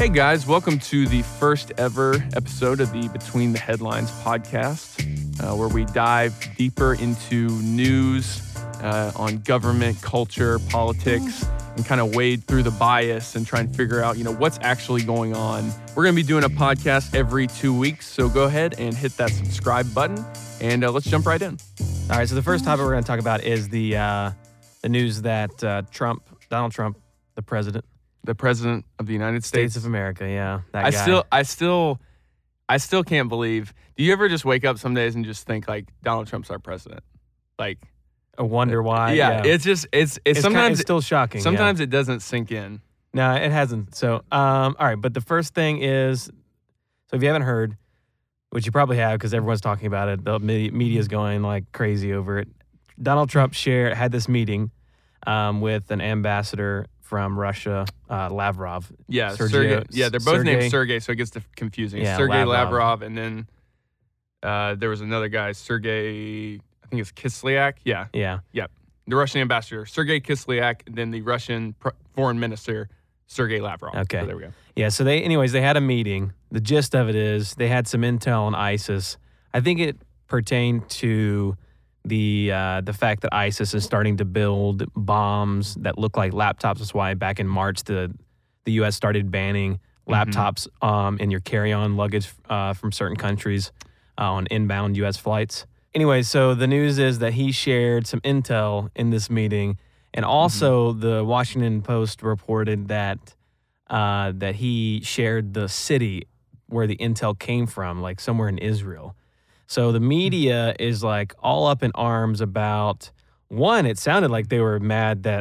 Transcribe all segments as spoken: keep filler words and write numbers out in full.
Hey guys, welcome to the first ever episode of the Between the Headlines podcast, uh, where we dive deeper into news uh, on government, culture, politics, and kind of wade through the bias and try and figure out, you know, what's actually going on. We're going to be doing a podcast every two weeks, so go ahead and hit that subscribe button, and uh, let's jump right in. All right, so the first topic we're going to talk about is the uh, the news that uh, Trump, Donald Trump, the president, The president of the United States. States of America, yeah, that I guy. still, I still, I still can't believe. Do you ever just wake up some days and just think like Donald Trump's our president? Like, I wonder why. yeah, Yeah, it's just, it's, it's, It's sometimes kinda, it's still shocking. sometimes it doesn't sink in. yeah. No, it hasn't. So, um, all right, but the first thing is, so if you haven't heard, which you probably have because everyone's talking about it, the media is going like crazy over it. Donald Trump shared had this meeting um, with an ambassador from Russia, uh, Lavrov. Yeah, Sergey- Sergey. Yeah, they're both Sergey- named Sergey, so it gets confusing. Yeah, Sergey Lavrov. Lavrov, and then uh, there was another guy, Sergey. I think it's Kislyak. Yeah, Yeah. the Russian ambassador, Sergey Kislyak, and then the Russian pr- foreign minister, Sergey Lavrov. Okay. So there we go. Yeah, so they, anyways, they had a meeting. The gist of it is they had some intel on ISIS. I think it pertained to the uh, the fact that ISIS is starting to build bombs that look like laptops. That's why back in March the the U S started banning laptops um, in your carry-on luggage uh, from certain countries uh, on inbound U S flights. Anyway, so the news is that he shared some intel in this meeting, and also the Washington Post reported that uh, that he shared the city where the intel came from, like somewhere in Israel. So the media is like all up in arms about, one, it sounded like they were mad that,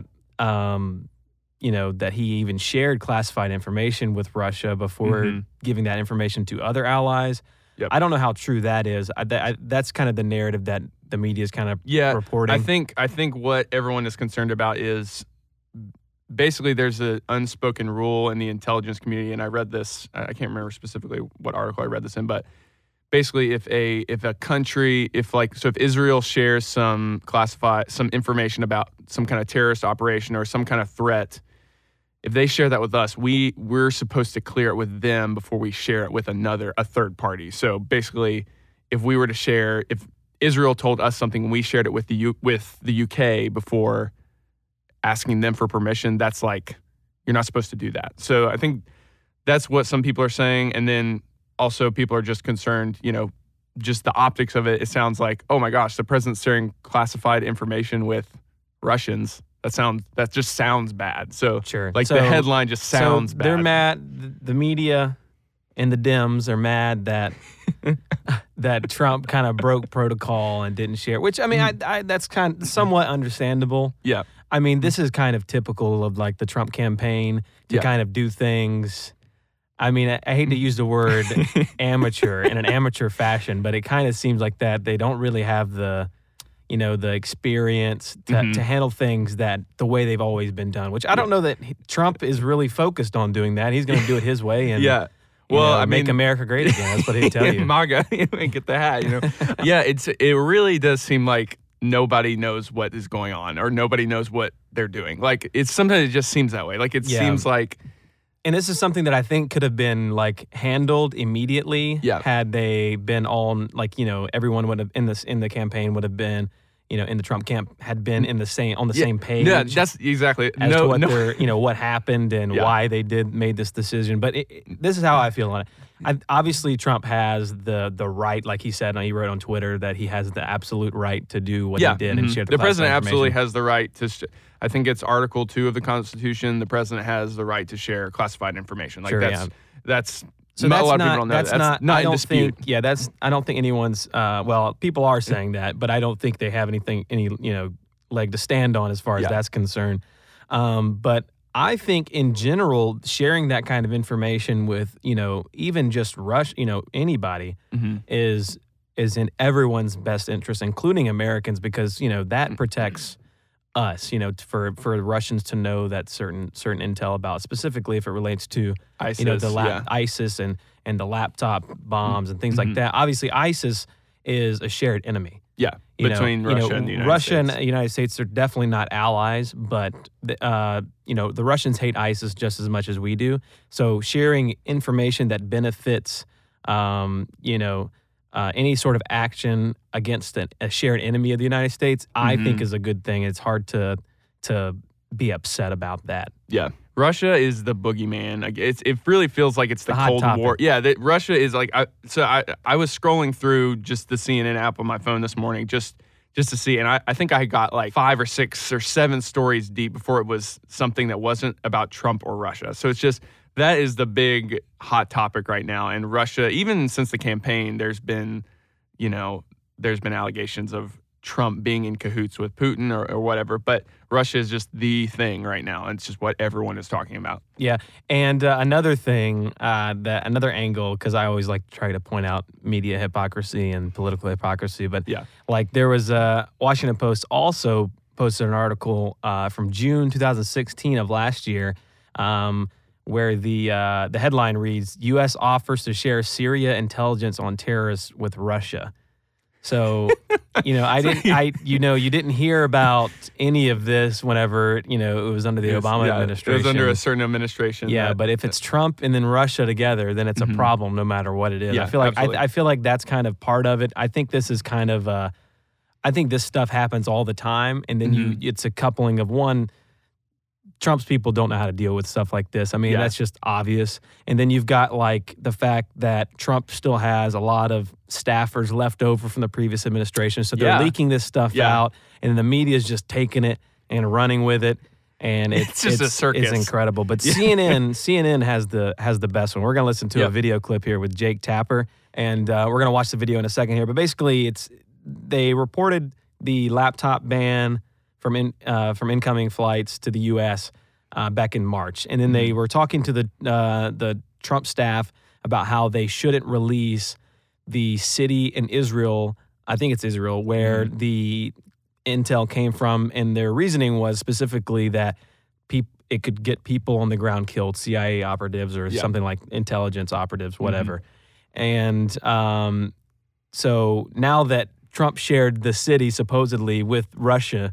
um, you know, that he even shared classified information with Russia before Mhm. giving that information to other allies. Yep. I don't know how true that is. I, that, I, that's kind of the narrative that the media is kind of Yeah, reporting. I think I think what everyone is concerned about is basically there's an unspoken rule in the intelligence community, and I read this. I can't remember specifically what article I read this in, but basically, if a if a country, if like so, if Israel shares some classified some information about some kind of terrorist operation or some kind of threat, if they share that with us, we we're supposed to clear it with them before we share it with another a third party. So basically, if we were to share, if Israel told us something and we shared it with the U, with the U K before asking them for permission, that's like you're not supposed to do that. So I think that's what some people are saying, and then also people are just concerned, you know, just the optics of it. It sounds like, oh my gosh, the president's sharing classified information with Russians. That sounds that just sounds bad. So Sure. like So- the headline just sounds so bad. They're mad. th- The media and the Dems are mad that that Trump kind of broke protocol and didn't share. Which I mean, I, I that's kind of somewhat understandable. Yeah. I mean, this is kind of typical of like the Trump campaign to Yeah. kind of do things. I mean, I, I hate to use the word amateur in an amateur fashion, but it kind of seems like that they don't really have the, you know, the experience to, Mhm. to handle things that the way they've always been done. Which I don't know that he- Trump is really focused on doing that. He's going to do it his way and Yeah. you Well, know, I make mean, America great again. That's what he'd tell you. MAGA, get the hat, you know. Yeah, it's it really does seem like nobody knows what is going on or nobody knows what they're doing. Like it's sometimes it just seems that way. Like it Yeah. seems like And this is something that I think could have been like handled immediately Yeah. had they been all like, you know, everyone would have in this in the campaign would have been, you know, in the Trump camp had been in the same on the yeah, same page. Yeah, that's exactly. as no, to what no. their, you know, what happened and Yeah. why they did made this decision. But it, it- this is how I feel on it. I, obviously, Trump has the the right, like he said, he wrote on Twitter that he has the absolute right to do what yeah, he did and mhm. share the, the president classified absolutely information. has the right to. Sh- I think it's Article Two of the Constitution. The president has the right to share classified information. Like Sure, that's yeah. that's. So a that's lot of not, people don't know. that's That's not, not I in don't dispute. think, yeah, that's, I don't think anyone's, uh, well, people are saying that, but I don't think they have anything, any, you know, leg to stand on as far as Yeah. that's concerned. Um, but I think in general, sharing that kind of information with, you know, even just rush, you know, anybody Mhm. is, is in everyone's best interest, including Americans, because, you know, that protects us, you know, t- for, for Russians to know that certain, certain intel about, specifically if it relates to, ISIS, you know, the lap, yeah. ISIS and and the laptop bombs and things Mhm. like that. Obviously, ISIS is a shared enemy. Yeah, You between know, Russia you know, and the United Russia States. and the United States are definitely not allies, but the, uh, you know, the Russians hate ISIS just as much as we do. So sharing information that benefits, um, you know, uh, any sort of action against a, a shared enemy of the United States, I think Mhm. is a good thing. It's hard to to be upset about that. Yeah. Russia is the boogeyman. Like, It's, it really feels like it's the, The hot Cold topic. War. Yeah, that Russia is like, I, so I, I was scrolling through just the C N N app on my phone this morning just just to see, and I, I think I got like five or six or seven stories deep before it was something that wasn't about Trump or Russia. So it's just, that is the big hot topic right now. And Russia, even since the campaign, there's been, you know, there's been allegations of Trump being in cahoots with Putin or, or whatever, but Russia is just the thing right now. And it's just what everyone is talking about. Yeah, and uh, another thing, uh, that another angle, because I always like to try to point out media hypocrisy and political hypocrisy, but Yeah. like there was a Washington Post also posted an article uh, from June two thousand sixteen of last year, um, where the uh, the headline reads, "U S offers to share Syria intelligence on terrorists with Russia." So, you know, I didn't, I, you know, you didn't hear about any of this whenever, you know, it was under the Yes, Obama yeah, administration. It was under a certain administration. Yeah, that- but if it's Trump and then Russia together, then it's a Mhm. problem no matter what it is. Yeah, I feel like absolutely. I, I feel like that's kind of part of it. I think this is kind of uh I think this stuff happens all the time, and then Mhm. you it's a coupling of one. Trump's people don't know how to deal with stuff like this. I mean, Yeah. that's just obvious. And then you've got like the fact that Trump still has a lot of staffers left over from the previous administration. So they're Yeah. leaking this stuff Yeah. out, and the media's just taking it and running with it. And it's, It's just a circus. It's incredible. But Yeah. C N N C N N has the has the best one. We're gonna listen to Yeah. a video clip here with Jake Tapper, and uh, we're gonna watch the video in a second here. But basically, it's they reported the laptop ban from in uh, from incoming flights to the U S Uh, back in March, and then they were talking to the uh, the Trump staff about how they shouldn't release the city in Israel. I think it's Israel where Mhm. the intel came from, and their reasoning was specifically that peop- it could get people on the ground killed, C I A operatives or Yeah. something like intelligence operatives, whatever. And um, so now that Trump shared the city supposedly with Russia,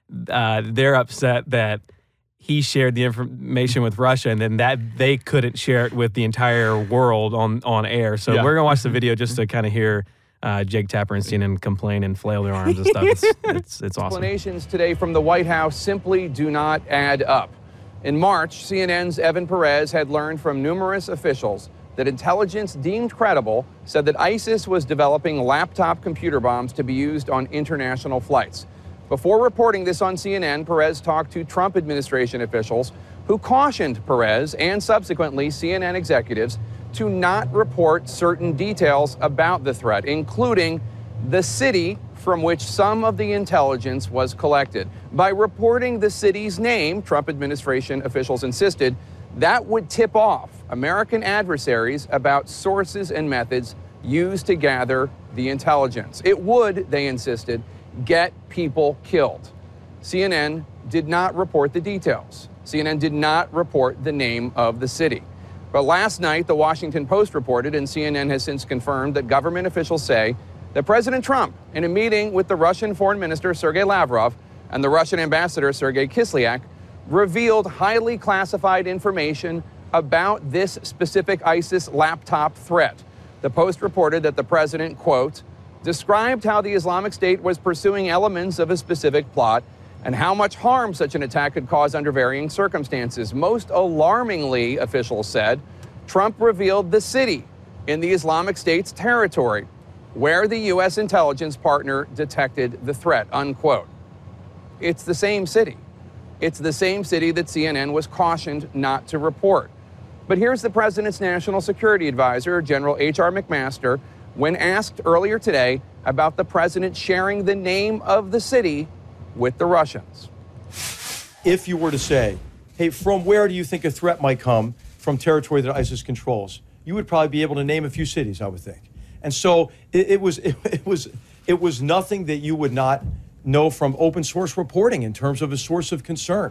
uh, they're upset that he shared the information with Russia, and then that they couldn't share it with the entire world on, on air. So Yeah. we're gonna watch the video just to kind of hear uh, Jake Tapper and C N N complain and flail their arms and stuff. It's it's, it's awesome. Explanations today from the White House simply do not add up. In March, C N N's Evan Perez had learned from numerous officials that intelligence deemed credible said that ISIS was developing laptop computer bombs to be used on international flights. Before reporting this on C N N, Perez talked to Trump administration officials who cautioned Perez and subsequently C N N executives to not report certain details about the threat, including the city from which some of the intelligence was collected. By reporting the city's name, Trump administration officials insisted that would tip off American adversaries about sources and methods used to gather the intelligence. It would, they insisted, get people killed. C N N did not report the details. C N N did not report the name of the city. But last night, the Washington Post reported, and C N N has since confirmed, that government officials say that President Trump, in a meeting with the Russian Foreign Minister Sergei Lavrov and the Russian Ambassador Sergei Kislyak, revealed highly classified information about this specific ISIS laptop threat. The Post reported that the president, quote, described how the Islamic State was pursuing elements of a specific plot and how much harm such an attack could cause under varying circumstances. Most alarmingly, officials said, Trump revealed the city in the Islamic State's territory where the U S intelligence partner detected the threat, unquote. It's the same city. It's the same city that C N N was cautioned not to report. But here's the president's national security advisor, General H R McMaster, when asked earlier today about the president sharing the name of the city with the Russians. If you were to say, hey, from where do you think a threat might come from territory that ISIS controls, you would probably be able to name a few cities, I would think. And so it, it was it, it was it was nothing that you would not know from open source reporting in terms of a source of concern.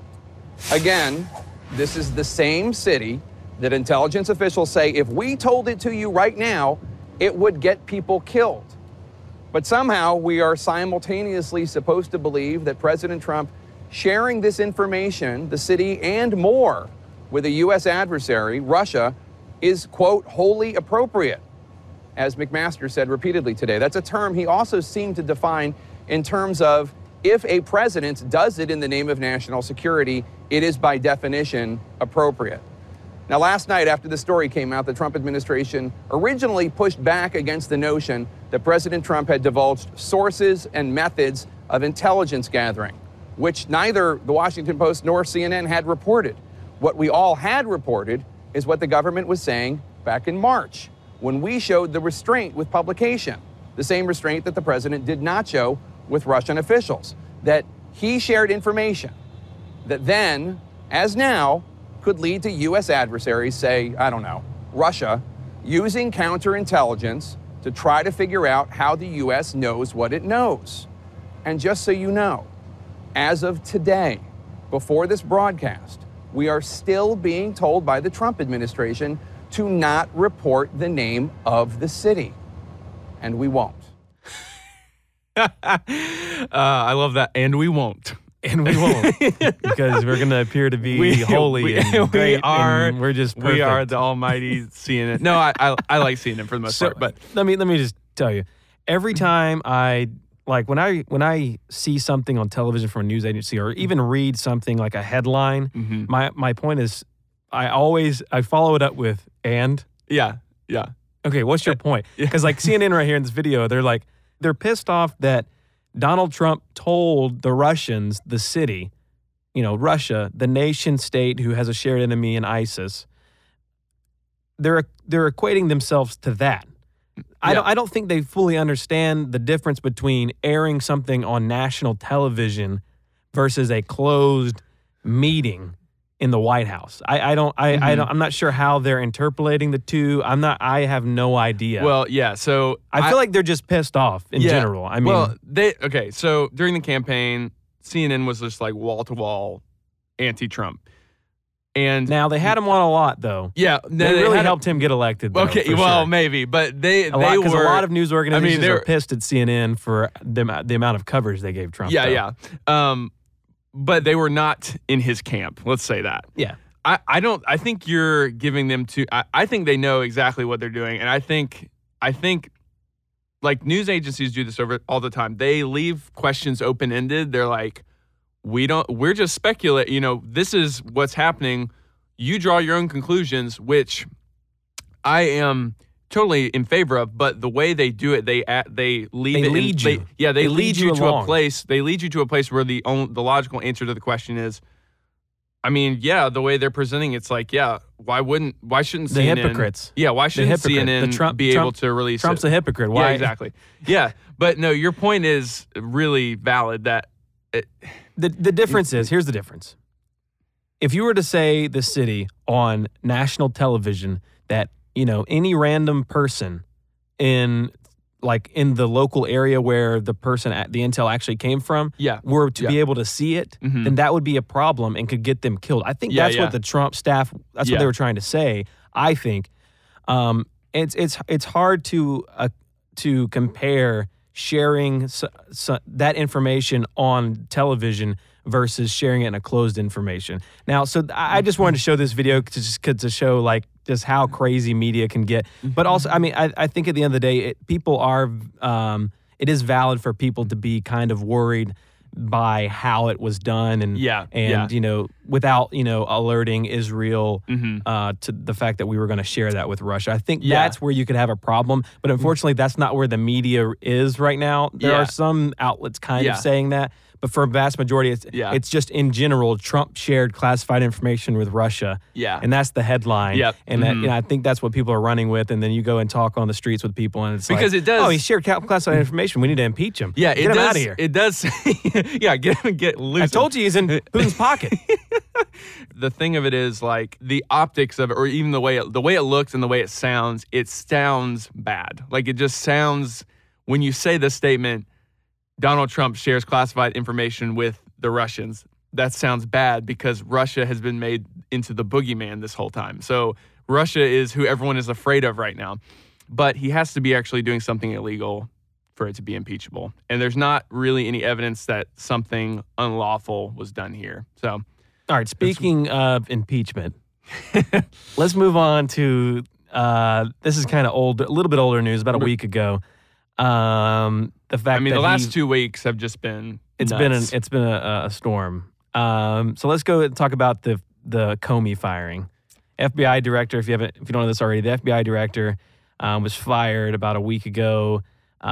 Again, this is the same city that intelligence officials say if we told it to you right now, it would get people killed. But somehow we are simultaneously supposed to believe that President Trump sharing this information, the city and more, with a U S adversary, Russia, is, quote, wholly appropriate, as McMaster said repeatedly today. That's a term he also seemed to define in terms of if a president does it in the name of national security, it is by definition appropriate. Now, last night, after the story came out, the Trump administration originally pushed back against the notion that President Trump had divulged sources and methods of intelligence gathering, which neither the Washington Post nor C N N had reported. What we all had reported is what the government was saying back in March, when we showed the restraint with publication, the same restraint that the president did not show with Russian officials, that he shared information that then, as now, could lead to U S adversaries, say, I don't know, Russia, using counterintelligence to try to figure out how the U S knows what it knows. And just so you know, as of today, before this broadcast, we are still being told by the Trump administration to not report the name of the city. And we won't. uh, I love that. And we won't. And we won't, because we're going to appear to be We- holy we- and great, we are- and we're just perfect. We are the almighty C N N. No, I, I I like C N N for the most So, part, but let me let me just tell you, every time I like when I when I see something on television from a news agency or even read something like a headline, Mhm. my my point is, I always I follow it up with and. yeah, yeah. Okay, what's your point? Because like C N N right here in this video, they're like they're pissed off that Donald Trump told the Russians, the city, you know, Russia, the nation state who has a shared enemy in ISIS. They're they're equating themselves to that. I Yeah. don't I don't think they fully understand the difference between airing something on national television versus a closed meeting in the White House. I, I don't I, I Mhm. don't I'm not sure how they're interpolating the two. I'm not I have no idea. Well, yeah. So I feel like they're just pissed off in Yeah. general. I mean, well, they okay. So during the campaign, C N N was just like wall to wall anti-Trump, and now they had him on a lot though. yeah, They, really had a- helped him get elected. Though, Okay, for well, sure. maybe, but they a they lot, 'cause were a lot of news organizations they're- are pissed at C N N for the, amou- the amount of coverage they gave Trump. yeah, though. yeah. Um, but they were not in his camp. Let's say that. yeah. I, I don't I think you're giving them to I, I think they know exactly what they're doing, and I think I think like news agencies do this over all the time. They leave questions open ended. They're like, we don't we're just speculate, you know, this is what's happening. You draw your own conclusions, which I am totally in favor of, but the way they do it, they at, they leave They it in- lead you. They, yeah, they, They lead, lead you, you to along. a place. They lead you to a place where the only, the logical answer to the question is, I mean, yeah, the way they're presenting, it's like, yeah, why wouldn't, why shouldn't The C N N? hypocrites. Yeah, why The shouldn't hypocrite. C N N The Trump- be able Trump- to release Trump's it? a hypocrite. Why? Yeah, exactly. Yeah, but no, your point is really valid. That it, The the difference is, here's the difference. If you were to say the city on national television that, you know, any random person in like in the local area where the person at the intel actually came from yeah, were to Yeah. be able to see it, Mhm. then that would be a problem and could get them killed. I think Yeah, that's yeah. what the Trump staff, that's Yeah. what they were trying to say. I think um, it's it's it's hard to uh, to compare sharing s s that information on television versus sharing it in a closed information. Now, so I I just wanted to show this video to just to show like just how crazy media can get. But also, I mean, I, I think at the end of the day, it, people are, um, it is valid for people to be kind of worried by how it was done and, Yeah, and yeah. you know, without, you know, alerting Israel Mhm. uh, to the fact that we were going to share that with Russia. I think Yeah. that's where you could have a problem. But unfortunately, that's not where the media is right now. There Yeah. are some outlets kind Yeah. of saying that. But for a vast majority, it's, Yeah. it's just in general, Trump shared classified information with Russia. Yeah. And that's the headline. Yep. And that, Mhm. you know, I think that's what people are running with. And then you go and talk on the streets with people, and it's Because like, it does- oh, he shared ca- classified information. We need to impeach him. yeah, get it him does. out of here. It does. yeah, get get loose. I told you he's in Putin's pocket. The thing of it is like the optics of it, or even the way it, the way it looks and the way it sounds. It sounds bad. Like it just sounds when you say the statement, Donald Trump shares classified information with the Russians. That sounds bad because Russia has been made into the boogeyman this whole time. So Russia is who everyone is afraid of right now. But he has to be actually doing something illegal for it to be impeachable. And there's not really any evidence that something unlawful was done here. So, all right, speaking of impeachment, let's move on to uh, this is kind of old, a little bit older news, about a week ago. Um, the fact I mean, that the last he, two weeks have just been it's nuts. been an, it's been a, a storm. Um, so let's go and talk about the the Comey firing. F B I director, if you haven't, if you don't know this already, the F B I director um, was fired about a week ago.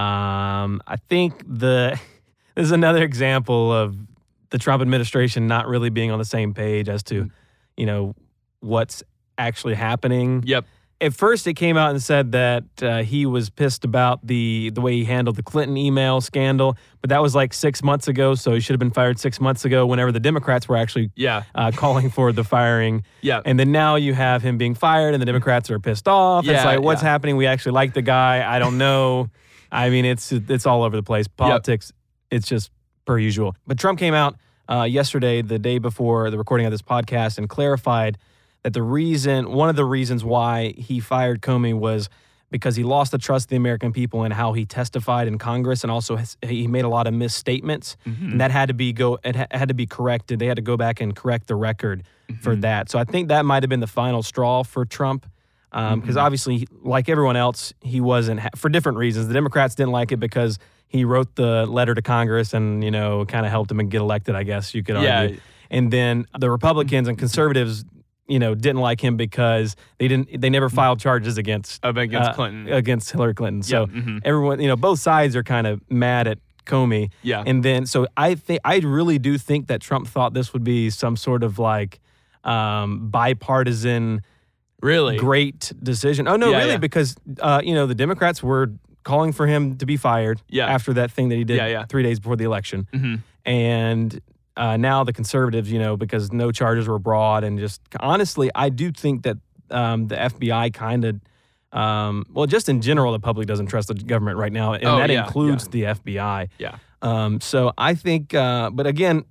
Um, I think the this is another example of the Trump administration not really being on the same page as to, you know, what's actually happening. Yep. At first, it came out and said that uh, he was pissed about the the way he handled the Clinton email scandal, but that was like six months ago, so he should have been fired six months ago whenever the Democrats were actually Yeah. uh, calling for the firing. Yeah. And then now you have him being fired, and the Democrats are pissed off. It's Yeah, like, what's yeah. happening? We actually like the guy. I don't know. I mean, it's it's all over the place. Politics, it's just per usual. But Trump came out uh, yesterday, the day before the recording of this podcast, and clarified that the reason, one of the reasons why he fired Comey was because he lost the trust of the American people in how he testified in Congress, and also has, he made a lot of misstatements, Mm-hmm. and that had to be go it ha- had to be corrected. They had to go back and correct the record for that. So I think that might have been the final straw for Trump, because um, Mm-hmm. obviously, like everyone else, he wasn't ha- for different reasons. The Democrats didn't like it because he wrote the letter to Congress, and you know, kind of helped him get elected. I guess you could argue. Yeah. And then the Republicans and conservatives, you know, didn't like him because they didn't, they never filed charges against Of against uh, Clinton. against Hillary Clinton. So Yeah, mhm. everyone, you know, both sides are kind of mad at Comey. Yeah. And then, so I think, I really do think that Trump thought this would be some sort of like um, bipartisan, Really? great decision. Oh no, Yeah, really? yeah. Because uh, you know, the Democrats were calling for him to be fired. Yeah. After that thing that he did Yeah, yeah. three days before the election, Mhm. and uh, now the conservatives, you know, because no charges were brought, and just honestly, I do think that um, the F B I kind of, um, well, just in general, the public doesn't trust the government right now, and Oh, that yeah, includes yeah. the F B I. Yeah. Um, so I think, uh, but again,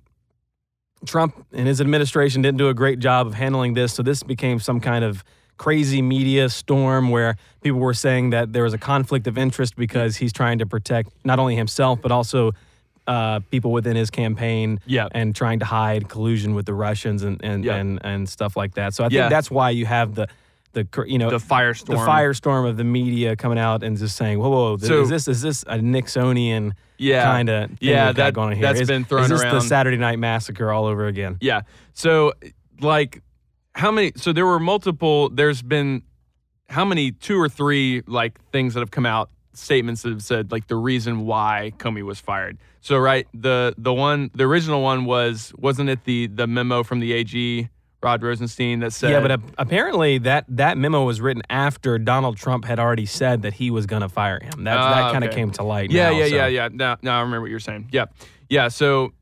Trump and his administration didn't do a great job of handling this. So this became some kind of crazy media storm where people were saying that there was a conflict of interest because he's trying to protect not only himself, but also uh, people within his campaign, Yeah. and trying to hide collusion with the Russians and and, Yeah. and, and stuff like that. So I Yeah. think that's why you have the, the you know, The firestorm. the firestorm of the media coming out and just saying, whoa, whoa, th- So- is this is this a Nixonian Yeah. kind of Yeah, we've got that- going on here? that's Is- been thrown is this around. the Saturday Night Massacre all over again? Yeah. So, like, how many? So there were multiple. There's been how many? Two or three like things that have come out, statements that have said like the reason why Comey was fired. So right, the the one, the original one was wasn't it the the memo from the A G Rod Rosenstein that said Yeah, but ap- apparently that that memo was written after Donald Trump had already said that he was going to fire him. That Ah, that kind of okay. came to light. Yeah, now, yeah, so. yeah, yeah. Now, now I remember what you're saying. Yeah, yeah. So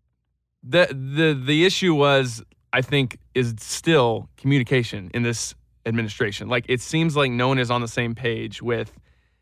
the the the issue was, I think, is still communication in this administration. Like, it seems like no one is on the same page with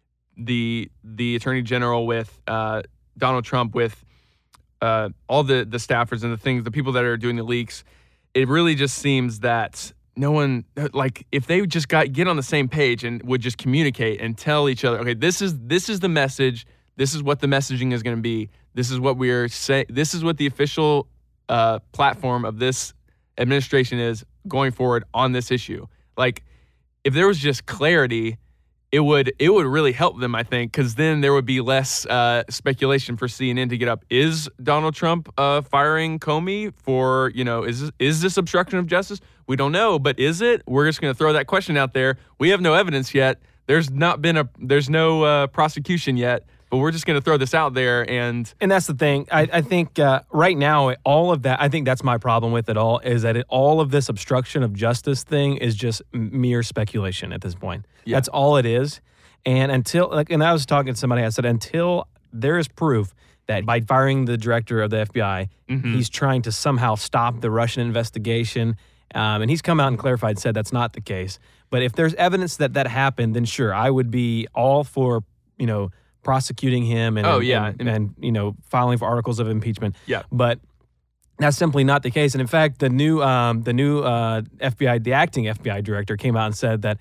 the the Attorney General, with uh, Donald Trump, with uh, all the the staffers and the things, the people that are doing the leaks. It really just seems that no one, like, if they just got get on the same page and would just communicate and tell each other, okay, this is this is the message, this is what the messaging is going to be, this is what we're say, this is what the official uh, platform of this administration is going forward on this issue. Like, if there was just clarity, it would it would really help them, I think, because then there would be less uh, speculation for C N N to get up. Is Donald Trump uh, firing Comey for, you know, is this, is this obstruction of justice? We don't know, but is it? We're just going to throw that question out there. We have no evidence yet. There's not been a there's no uh, prosecution yet, but we're just going to throw this out there. And And that's the thing. I, I think uh, right now, all of that, I think that's my problem with it all, is that it, all of this obstruction of justice thing is just m- mere speculation at this point. Yeah. That's all it is. And until, like, and I was talking to somebody, I said, until there is proof that by firing the director of the F B I, Mm-hmm. he's trying to somehow stop the Russian investigation. Um, and he's come out and clarified, said that's not the case. But if there's evidence that that happened, then sure, I would be all for, you know, prosecuting him and, Oh, and- yeah. and, and, you know, filing for articles of impeachment. Yeah. But that's simply not the case. And in fact, the new um, the new uh, F B I, the acting F B I director came out and said that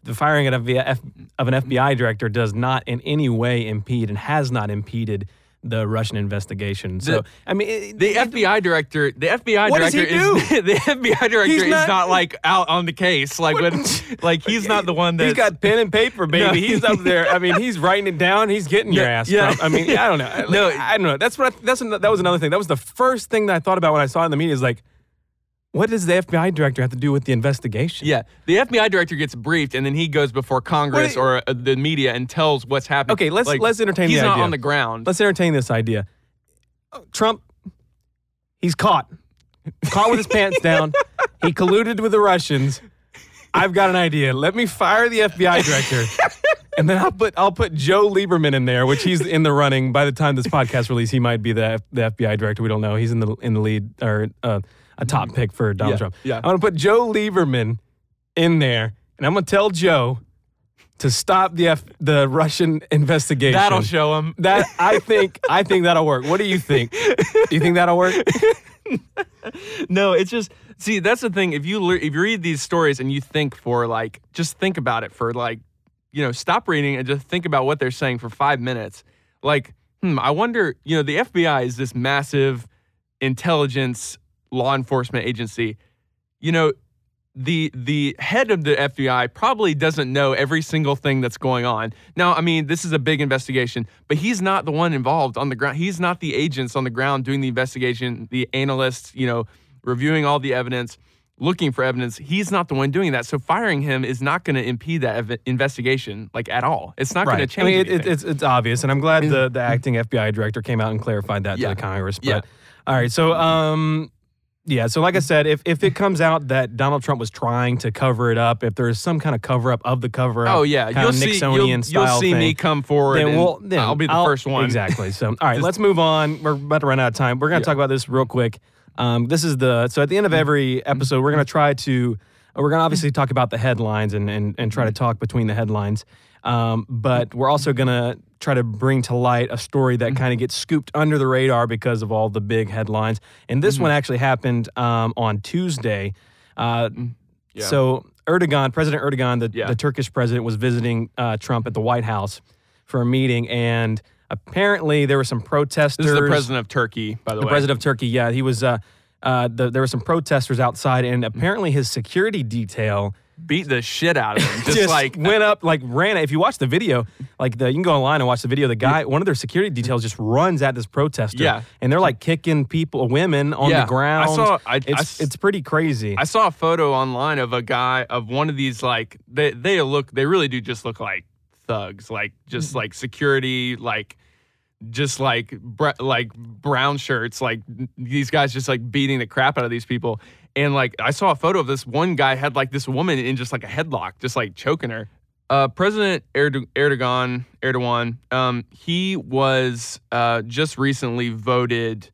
the firing of, of an F B I director does not in any way impede and has not impeded the Russian investigation. So, The- I mean, it, The it- F B I director, the F B I What does director he do? is the F B I director He's is not- not, like out on the case. Like when, like he's not the one that He's got pen and paper, baby. No. He's up there. I mean, he's writing it down. He's getting your Yeah, ass. yeah. Trump. I mean, I don't know. Like, No. I don't know. That's what. I, that's an- that was another thing. That was the first thing that I thought about when I saw it in the media. Is like, what does the F B I director have to do with the investigation? Yeah, the F B I director gets briefed, and then he goes before Congress What- or uh, the media and tells what's happening. Okay, let's Like, let's entertain He's the not idea. on the ground. Let's entertain this idea. Trump, he's caught. Caught with his pants down. He colluded with the Russians. I've got an idea. Let me fire the F B I director. And then I'll put I'll put Joe Lieberman in there, which he's in the running. By the time this podcast release, he might be the F, the F B I director. We don't know. He's in the in the lead or uh, a top pick for Donald Yeah, Trump. yeah. I'm gonna put Joe Lieberman in there, and I'm gonna tell Joe to stop the F, the Russian investigation. That'll show him. That I think I think that'll work. What do you think? Do you think that'll work? No, it's just see. That's the thing. If you le- if you read these stories and you think for like, just think about it for like, you know, stop reading and just think about what they're saying for five minutes. Like, hmm, I wonder. You know, the F B I is this massive intelligence law enforcement agency. You know, the the head of the F B I probably doesn't know every single thing that's going on. Now, I mean, this is a big investigation, but he's not the one involved on the ground. He's not the agents on the ground doing the investigation, the analysts, you know, reviewing all the evidence, looking for evidence. He's not the one doing that. So firing him is not going to impede that ev- investigation like at all. It's not going to change I mean, it, anything. it, it's it's obvious, and I'm glad the, the acting F B I director came out and clarified that Yeah. to the Congress. But Yeah. all right, so um, yeah, so like I said, if if it comes out that Donald Trump was trying to cover it up, if there is some kind of cover up of the cover up, Oh yeah, kind you'll of see. Nixonian You'll, style you'll see thing, me come forward, then and we'll then I'll be the first one. Exactly. So all right, let's move on. We're about to run out of time. We're going to talk about this real quick. Um, this is the so at the end of every episode, we're going to try to we're going to obviously talk about the headlines and and and try to talk between the headlines. Um, but we're also going to try to bring to light a story that kind of gets scooped under the radar because of all the big headlines. And this one actually happened um, on Tuesday. Uh, Yeah. So Erdogan, President Erdogan, the, Yeah. the Turkish president, was visiting uh, Trump at the White House for a meeting, and apparently there were some protesters. This is the president of Turkey, by the, The way. president of Turkey, yeah, he was. Uh, uh, the, there were some protesters outside, and apparently his security detail beat the shit out of him. Just, just like went up, like ran. If you watch the video, like the you can go online and watch the video. The guy, one of their security details, just runs at this protester. Yeah. and they're like kicking people, women on Yeah, the ground. I saw- I- it's I s- it's pretty crazy. I saw a photo online of a guy of one of these like they they look they really do just look like thugs, like just like security, like just like br- like brown shirts, like these guys just like beating the crap out of these people. And like I saw a photo of this one guy had like this woman in just like a headlock, just like choking her. Uh, President Erdo- Erdogan, Erdogan, um, he was uh, just recently voted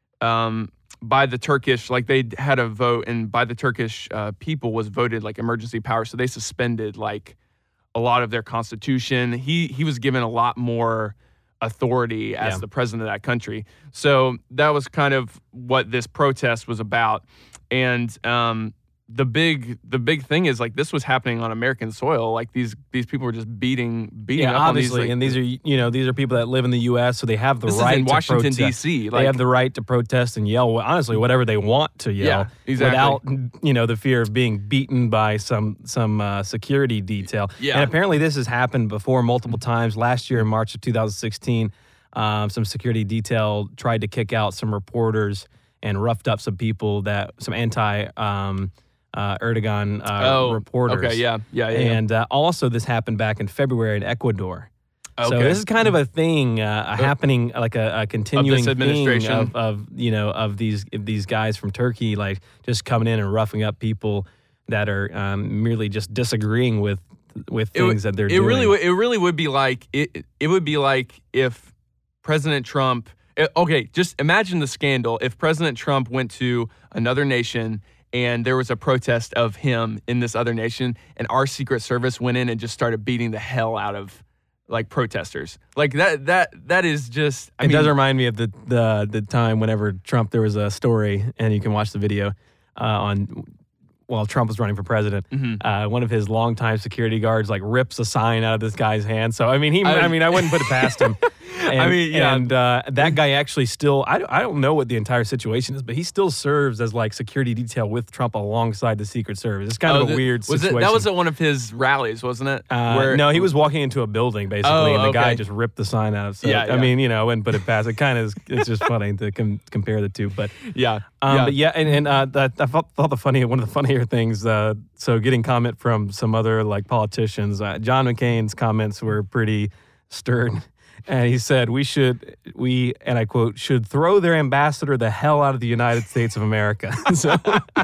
um, by the Turkish, like they had a vote, and by the Turkish uh, people was voted like emergency power. So they suspended like a lot of their constitution. He he was given a lot more authority as Yeah. the president of that country. So that was kind of what this protest was about. And um, the big the big thing is like this was happening on American soil. Like these these people were just beating beating yeah, up obviously, on these. Like, and these are you know these are people that live in the U S, so they have the this right is in Washington to D protest. C. They have the right to protest and yell, honestly, whatever they want to yell, Yeah, exactly. without you know the fear of being beaten by some some uh, security detail. Yeah. And apparently this has happened before multiple times. Last year in March of two thousand sixteen, um, some security detail tried to kick out some reporters and roughed up some people that some anti um, uh, Erdogan uh, oh, reporters. Okay, yeah, yeah, yeah. yeah. And uh, also, this happened back in February in Ecuador. So Okay. this is kind of a thing uh, a happening, like a, a continuing thing administration. of, of you know of these of these guys from Turkey, like just coming in and roughing up people that are um, merely just disagreeing with with It would- things that they're it doing. really would- it really would be like it it would be like if President Trump it- okay, just imagine the scandal if President Trump went to another nation and there was a protest of him in this other nation and our Secret Service went in and just started beating the hell out of like protesters. Like that that that is just I it mean does remind me of the, the the time whenever Trump, there was a story, and you can watch the video uh, on while Trump was running for president, Mm-hmm. uh, one of his longtime security guards like rips a sign out of this guy's hand. So I mean, he, I- I, mean, I wouldn't put it past him. And, I mean, yeah. and uh, that guy actually still, I don't, I don't know what the entire situation is, but he still serves as like security detail with Trump alongside the Secret Service. It's kind Oh, of a the- weird was situation. It, that was at one of his rallies, wasn't it? Uh, Where- no, he was walking into a building basically, Oh, and the guy okay. just ripped the sign out. So, Yeah, I yeah. mean, you know, I wouldn't put it past. It kind of is. It's just funny to com- compare the two, but Yeah. um, yeah. but yeah, and, and uh, that, I thought, thought the funny one of the funnier things. Uh, so getting comment from some other like politicians, uh, John McCain's comments were pretty stern. And he said, we should, we, and I quote, should throw their ambassador the hell out of the United States of America. So,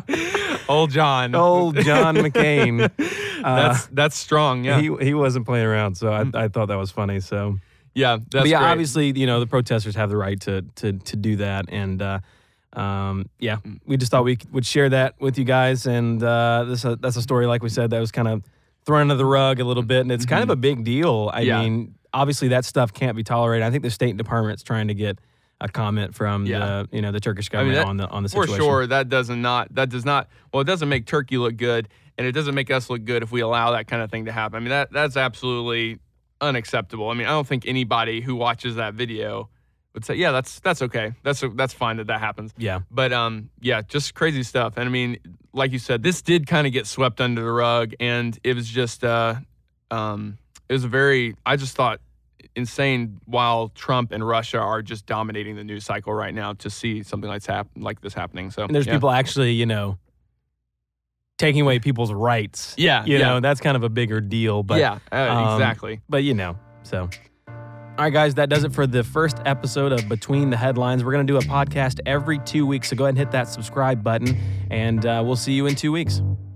Old John. old John McCain, uh, That's that's strong. Yeah. he he wasn't playing around. So I, I thought that was funny. So, yeah. That's but yeah, great. obviously, you know, the protesters have the right to to to do that. And, uh, um, yeah, we just thought we would share that with you guys. And uh, this uh, that's a story, like we said, that was kind of thrown under the rug a little bit. And it's kind of a big deal. I Yeah. mean, obviously that stuff can't be tolerated. I think the State Department's trying to get a comment from Yeah. the you know the Turkish I mean, government that- on the on the For situation. sure, that does not that does not well, it doesn't make Turkey look good, and it doesn't make us look good if we allow that kind of thing to happen. I mean, that that's absolutely unacceptable. I mean, I don't think anybody who watches that video would say, yeah, that's that's okay, that's that's fine that that happens. Yeah. But um, yeah, just crazy stuff. And I mean, like you said, this did kind of get swept under the rug, and it was just uh, um, it was a very I just thought. insane while Trump and Russia are just dominating the news cycle right now to see something like, hap- like this happening. So And there's yeah. people actually, you know, taking away people's rights. Yeah, You yeah. know, that's kind of a bigger deal. But yeah, uh, um, exactly. But you know, so. All right, guys, that does it for the first episode of Between the Headlines. We're going to do a podcast every two weeks, so go ahead and hit that subscribe button, and uh, we'll see you in two weeks.